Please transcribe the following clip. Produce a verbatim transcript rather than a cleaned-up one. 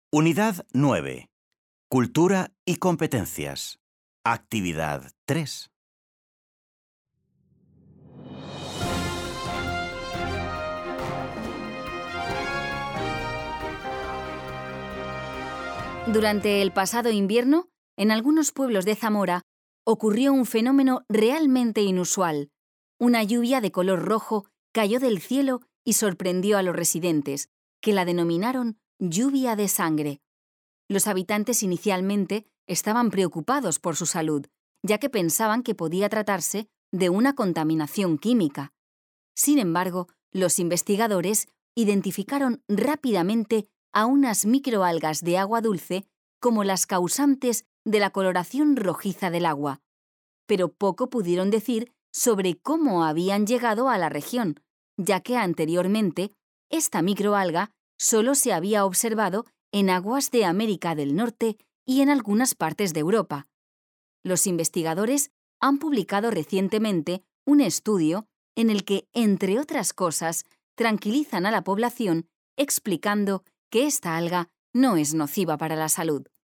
Unidad nueve. Cultura y competencias. Actividad tres. Durante el pasado invierno, en algunos pueblos de Zamora, ocurrió un fenómeno realmente inusual. Una lluvia de color rojo cayó del cielo y sorprendió a los residentes, que la denominaron lluvia de sangre. Los habitantes inicialmente estaban preocupados por su salud, ya que pensaban que podía tratarse de una contaminación química. Sin embargo, los investigadores identificaron rápidamente a unas microalgas de agua dulce como las causantes de la coloración rojiza del agua. Pero poco pudieron decir sobre cómo habían llegado a la región, ya que anteriormente esta microalga solo se había observado en aguas de América del Norte y en algunas partes de Europa. Los investigadores han publicado recientemente un estudio en el que, entre otras cosas, tranquilizan a la población explicando que esta alga no es nociva para la salud.